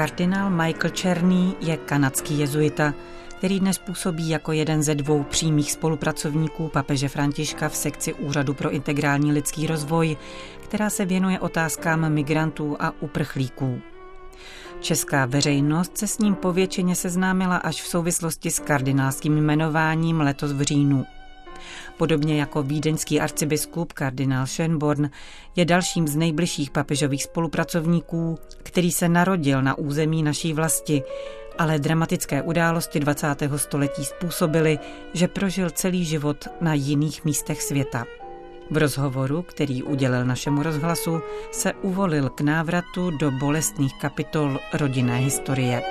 Kardinál Michael Czerný je kanadský jezuita, který dnes působí jako jeden ze 2 přímých spolupracovníků papeže Františka v sekci Úřadu pro integrální lidský rozvoj, která se věnuje otázkám migrantů a uprchlíků. Česká veřejnost se s ním povětšině seznámila až v souvislosti s kardinálským jmenováním letos v říjnu. Podobně jako vídeňský arcibiskup kardinál Schönborn je dalším z nejbližších papežových spolupracovníků, který se narodil na území naší vlasti, ale dramatické události 20. století způsobily, že prožil celý život na jiných místech světa. V rozhovoru, který udělil našemu rozhlasu, se uvolil k návratu do bolestných kapitol rodinné historie.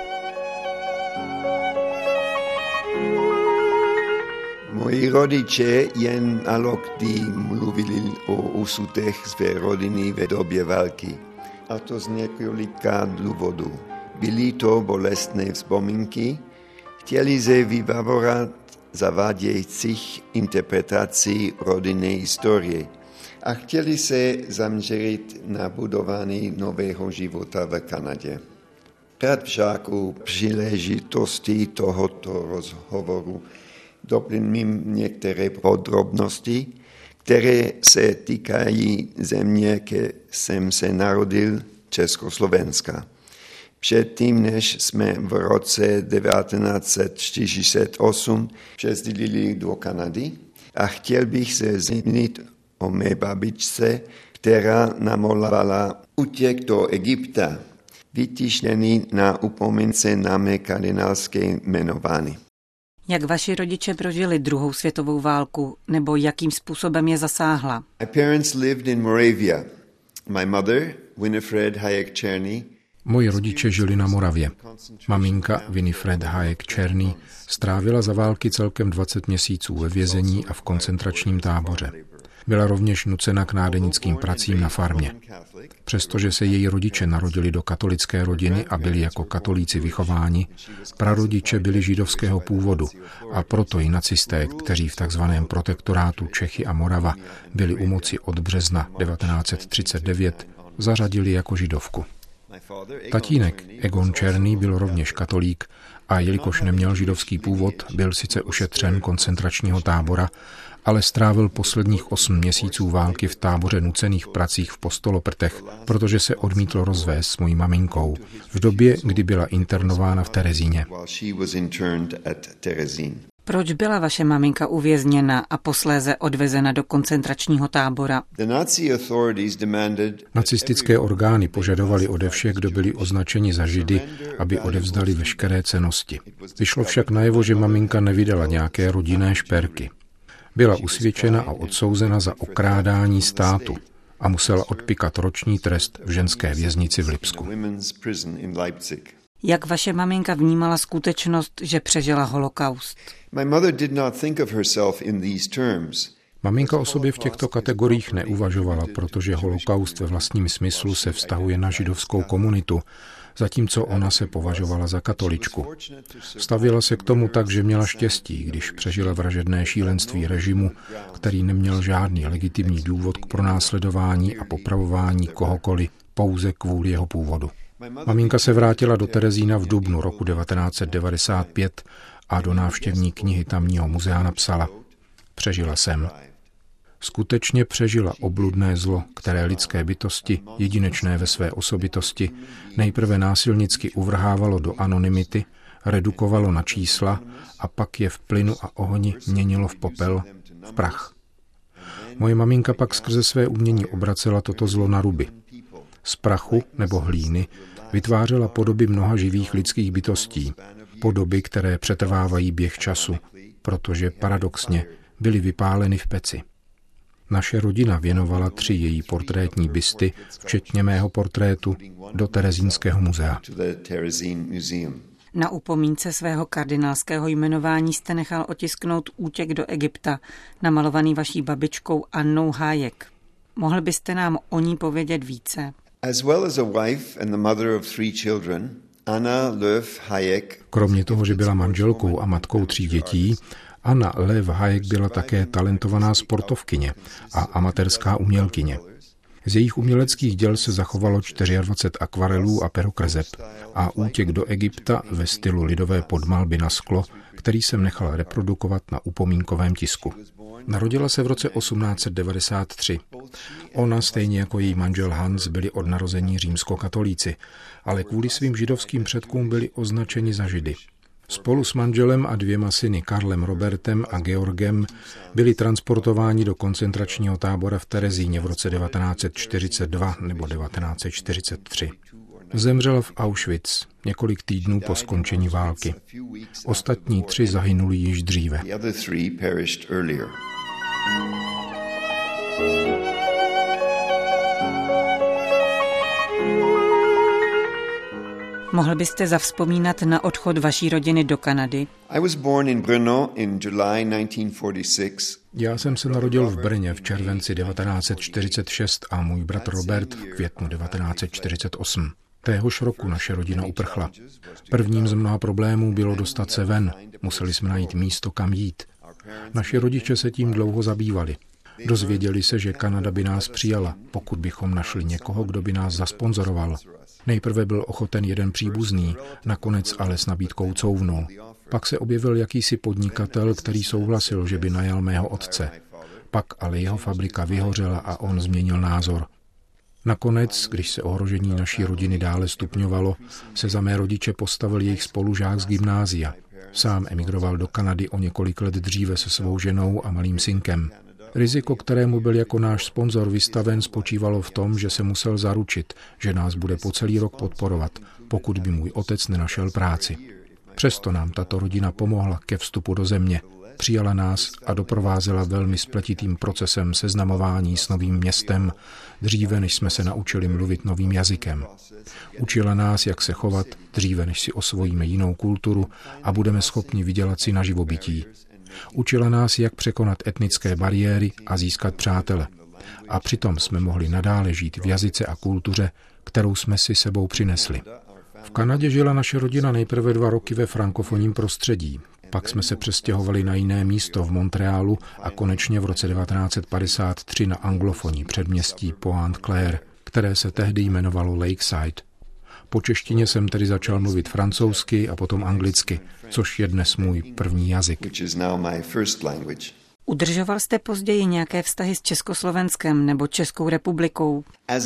Moji rodiče jen alokdy mluvili o osudech své rodiny v době války. A to z několika důvodů. Byly to bolestné vzpomínky, chtěli se vyvarovat zavádějících interpretací rodinné historie a chtěli se zaměřit na budování nového života v Kanadě. Rád však u příležitosti tohoto rozhovoru doplním některé podrobnosti, které se týkají země, kde jsem se narodil, Československa. Předtím, než jsme v roce 1948 přesídlili do Kanady, a chtěl bych se zmínit o mé babičce, která namalovala útěk do Egypta, vytištěný na upomínce na mé kardinálské jmenování. Jak vaši rodiče prožili 2. světovou válku, nebo jakým způsobem je zasáhla? My parents lived in Moravia. My mother, Winifred Hayek Czerny. Moji rodiče žili na Moravě. Maminka Winifred Hayek Czerny strávila za války celkem 20 měsíců ve vězení a v koncentračním táboře. Byla rovněž nucena k nádeňnickým pracím na farmě. Přestože se její rodiče narodili do katolické rodiny a byli jako katolíci vychováni, prarodiče byli židovského původu a proto i nacisté, kteří v takzvaném protektorátu Čechy a Morava byli u moci od března 1939, zařadili jako židovku. Tatínek Egon Czerný byl rovněž katolík a jelikož neměl židovský původ, byl sice ušetřen koncentračního tábora, ale strávil posledních 8 měsíců války v táboře nucených pracích v Postoloprtech, protože se odmítl rozvést s mojí maminkou v době, kdy byla internována v Terezíně. Proč byla vaše maminka uvězněna a posléze odvezena do koncentračního tábora? Nacistické orgány požadovaly ode všech, kdo byli označeni za Židy, aby odevzdali veškeré cennosti. Vyšlo však najevo, že maminka nevydala nějaké rodinné šperky. Byla usvědčena a odsouzena za okrádání státu a musela odpykat roční trest v ženské věznici v Lipsku. Jak vaše maminka vnímala skutečnost, že přežila holokaust? Maminka o sobě v těchto kategoriích neuvažovala, protože holokaust ve vlastním smyslu se vztahuje na židovskou komunitu, zatímco ona se považovala za katoličku. Stavěla se k tomu tak, že měla štěstí, když přežila vražedné šílenství režimu, který neměl žádný legitimní důvod k pronásledování a popravování kohokoliv pouze kvůli jeho původu. Maminka se vrátila do Terezína v dubnu roku 1995 a do návštěvní knihy tamního muzea napsala: Přežila jsem. Skutečně přežila obludné zlo, které lidské bytosti, jedinečné ve své osobitosti, nejprve násilnicky uvrhávalo do anonymity, redukovalo na čísla a pak je v plynu a ohni měnilo v popel, v prach. Moje maminka pak skrze své umění obracela toto zlo na ruby. Z prachu nebo hlíny vytvářela podoby mnoha živých lidských bytostí, podoby, které přetrvávají běh času, protože paradoxně byly vypáleny v peci. Naše rodina věnovala 3 její portrétní busty, včetně mého portrétu, do Terezínského muzea. Na upomínce svého kardinálského jmenování jste nechal otisknout útěk do Egypta, namalovaný vaší babičkou Annou Hayek. Mohl byste nám o ní povědět více? Kromě toho, že byla manželkou a matkou 3 dětí, Anna Lev Hayek byla také talentovaná sportovkyně a amatérská umělkyně. Z jejich uměleckých děl se zachovalo 24 akvarelů a perokreseb a útěk do Egypta ve stylu lidové podmalby na sklo, který jsem nechal reprodukovat na upomínkovém tisku. Narodila se v roce 1893. Ona, stejně jako její manžel Hans, byli od narození římskokatolíci, ale kvůli svým židovským předkům byli označeni za Židy. Spolu s manželem a 2 syny Karlem Robertem a Georgem byli transportováni do koncentračního tábora v Terezíně v roce 1942 nebo 1943. Zemřel v Auschwitz několik týdnů po skončení války. Ostatní 3 zahynuli již dříve. Mohl byste zavzpomínat na odchod vaší rodiny do Kanady? Já jsem se narodil v Brně v červenci 1946 a můj bratr Robert v květnu 1948. Téhož roku naše rodina uprchla. Prvním z mnoha problémů bylo dostat se ven. Museli jsme najít místo, kam jít. Naši rodiče se tím dlouho zabývali. Dozvěděli se, že Kanada by nás přijala, pokud bychom našli někoho, kdo by nás zasponzoroval. Nejprve byl ochoten jeden příbuzný, nakonec ale s nabídkou couvnul. Pak se objevil jakýsi podnikatel, který souhlasil, že by najal mého otce. Pak ale jeho fabrika vyhořela a on změnil názor. Nakonec, když se ohrožení naší rodiny dále stupňovalo, se za mé rodiče postavil jejich spolužák z gymnázia. Sám emigroval do Kanady o několik let dříve se svou ženou a malým synkem. Riziko, kterému byl jako náš sponzor vystaven, spočívalo v tom, že se musel zaručit, že nás bude po celý rok podporovat, pokud by můj otec nenašel práci. Přesto nám tato rodina pomohla ke vstupu do země. Přijala nás a doprovázela velmi spletitým procesem seznamování s novým městem, dříve než jsme se naučili mluvit novým jazykem. Učila nás, jak se chovat, dříve než si osvojíme jinou kulturu a budeme schopni vydělat si na živobytí. Učila nás, jak překonat etnické bariéry a získat přátele. A přitom jsme mohli nadále žít v jazyce a kultuře, kterou jsme si sebou přinesli. V Kanadě žila naše rodina nejprve 2 roky ve frankofonním prostředí. Pak jsme se přestěhovali na jiné místo v Montrealu a konečně v roce 1953 na anglofonní předměstí Pointe-Claire, které se tehdy jmenovalo Lakeside. Po češtině jsem tedy začal mluvit francouzsky a potom anglicky, což je dnes můj první jazyk. Udržoval jste později nějaké vztahy s Československem nebo Českou republikou?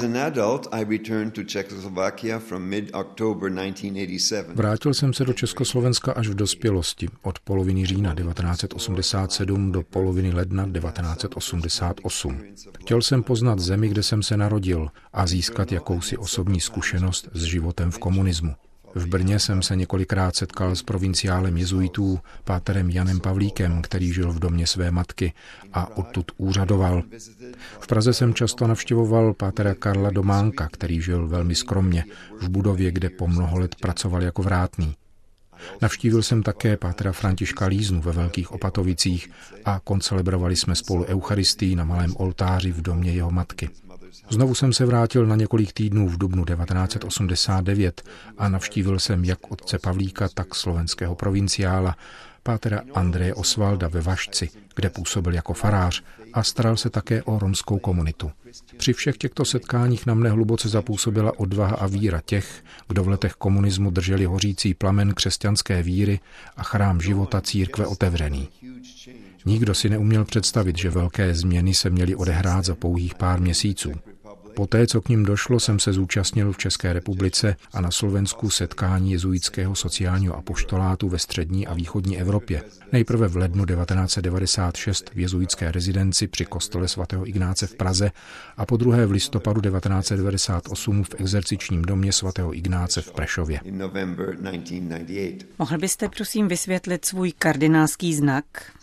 Vrátil jsem se do Československa až v dospělosti, od poloviny října 1987 do poloviny ledna 1988. Chtěl jsem poznat zemi, kde jsem se narodil, a získat jakousi osobní zkušenost s životem v komunismu. V Brně jsem se několikrát setkal s provinciálem jezuitů, páterem Janem Pavlíkem, který žil v domě své matky a odtud úřadoval. V Praze jsem často navštěvoval pátera Karla Dománka, který žil velmi skromně, v budově, kde po mnoho let pracoval jako vrátný. Navštívil jsem také pátera Františka Líznu ve Velkých Opatovicích a koncelebrovali jsme spolu eucharistii na malém oltáři v domě jeho matky. Znovu jsem se vrátil na několik týdnů v dubnu 1989 a navštívil jsem jak otce Pavlíka, tak slovenského provinciála, pátera Andreje Osvalda ve Vašci, kde působil jako farář a staral se také o romskou komunitu. Při všech těchto setkáních na mne hluboce zapůsobila odvaha a víra těch, kdo v letech komunismu drželi hořící plamen křesťanské víry a chrám života církve otevřený. Nikdo si neuměl představit, že velké změny se měly odehrát za pouhých pár měsíců. Poté, co k nim došlo, jsem se zúčastnil v České republice a na Slovensku setkání jezuitského sociálního apoštolátu ve střední a východní Evropě. Nejprve v lednu 1996 v jezuitské rezidenci při kostele svatého Ignáce v Praze a po druhé v listopadu 1998 v exercičním domě svatého Ignáce v Prešově. Mohl byste prosím vysvětlit svůj kardinálský znak?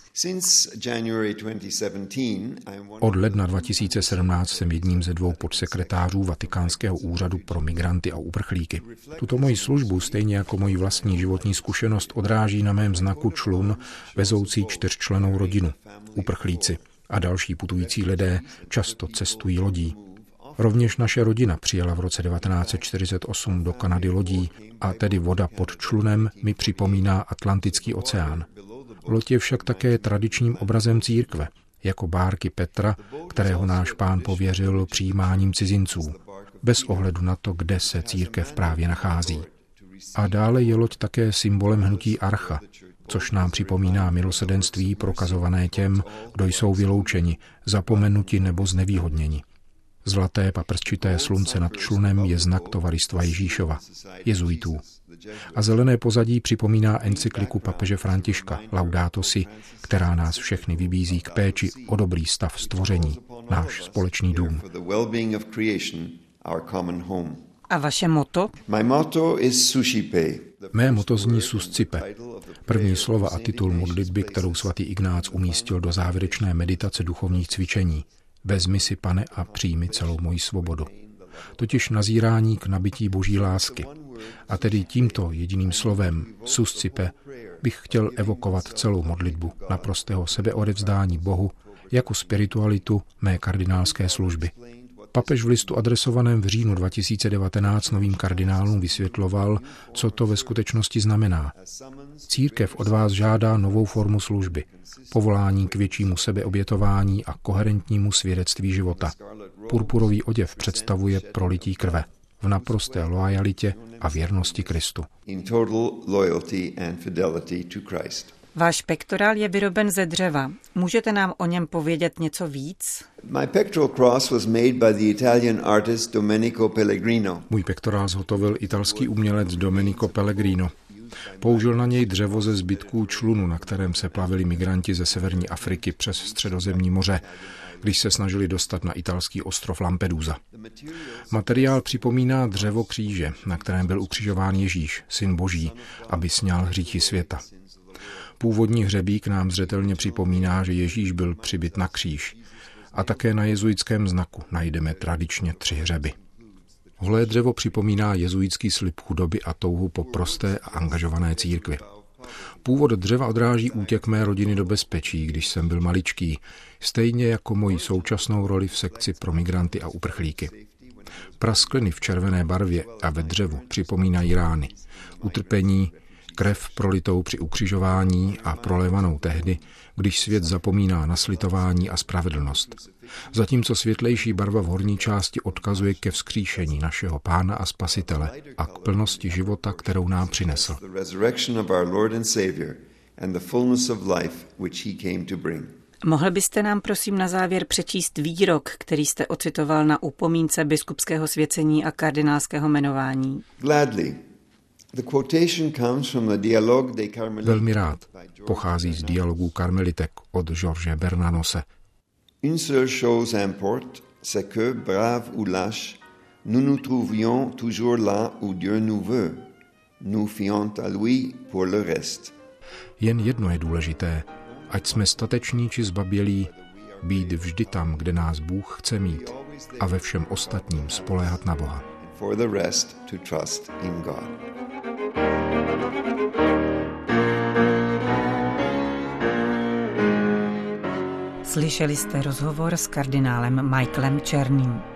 Od ledna 2017 jsem jedním ze 2 podsekretářů Vatikánského úřadu pro migranty a uprchlíky. Tuto moji službu, stejně jako moji vlastní životní zkušenost, odráží na mém znaku člun vezoucí 4člennou rodinu. Uprchlíci a další putující lidé často cestují lodí. Rovněž naše rodina přijela v roce 1948 do Kanady lodí a tedy voda pod člunem mi připomíná Atlantický oceán. Loď je však také tradičním obrazem církve. jako bárky Petra, kterého náš Pán pověřil přijímáním cizinců, bez ohledu na to, kde se církev právě nachází. A dále je loď také symbolem hnutí archa, což nám připomíná milosrdenství prokazované těm, kdo jsou vyloučeni, zapomenuti nebo znevýhodněni. Zlaté paprsčité slunce nad člunem je znak tovaristva Ježíšova, jezuitů. A zelené pozadí připomíná encykliku papeže Františka Laudato Si, která nás všechny vybízí k péči o dobrý stav stvoření, náš společný dům. A vaše motto? Mé motto zní Suscipe. První slova a titul modlitby, kterou svatý Ignác umístil do závěrečné meditace duchovních cvičení. Vezmi si, Pane, a přijmi celou moji svobodu. Totiž nazírání k nabití boží lásky. A tedy tímto jediným slovem Suscipe bych chtěl evokovat celou modlitbu naprostého sebeodevzdání Bohu jako spiritualitu mé kardinálské služby. Papež v listu adresovaném v říjnu 2019 novým kardinálům vysvětloval, co to ve skutečnosti znamená. Církev od vás žádá novou formu služby, povolání k většímu sebeobětování a koherentnímu svědectví života. Purpurový oděv představuje prolití krve v naprosté loajalitě a věrnosti Kristu. Váš pektorál je vyroben ze dřeva. Můžete nám o něm povědět něco víc? Můj pektorál zhotovil italský umělec Domenico Pellegrino. Použil na něj dřevo ze zbytků člunu, na kterém se plavili migranti ze severní Afriky přes Středozemní moře, když se snažili dostat na italský ostrov Lampedusa. Materiál připomíná dřevo kříže, na kterém byl ukřižován Ježíš, syn Boží, aby sňal hříchy světa. Původní hřebík nám zřetelně připomíná, že Ježíš byl přibit na kříž. A také na jezuitském znaku najdeme tradičně 3 hřeby. Holé dřevo připomíná jezuitský slib chudoby a touhu po prosté a angažované církvi. Původ dřeva odráží útěk mé rodiny do bezpečí, když jsem byl maličký, stejně jako moji současnou roli v sekci pro migranty a uprchlíky. Praskliny v červené barvě a ve dřevu připomínají rány, utrpení, krev prolitou při ukřižování a prolévanou tehdy, když svět zapomíná na slitování a spravedlnost. Zatímco světlejší barva v horní části odkazuje ke vzkříšení našeho Pána a Spasitele a k plnosti života, kterou nám přinesl. Mohl byste nám prosím na závěr přečíst výrok, který jste ocitoval na upomínce biskupského svěcení a kardinálského jmenování? Velmi rád. Pochází z dialogů karmelitek od George Bernanose. Une seule chose importe, c'est que, brave ou lâche, nous nous trouvions toujours là où Dieu nous veut, nous fiant à lui pour le reste. Jen jedno je důležité, ať jsme stateční či zbabělí, být vždy tam, kde nás Bůh chce mít a ve všem ostatním spoléhat na Boha. For the rest to trust in God. Slyšeli jste rozhovor s kardinálem Michaelem Czerným.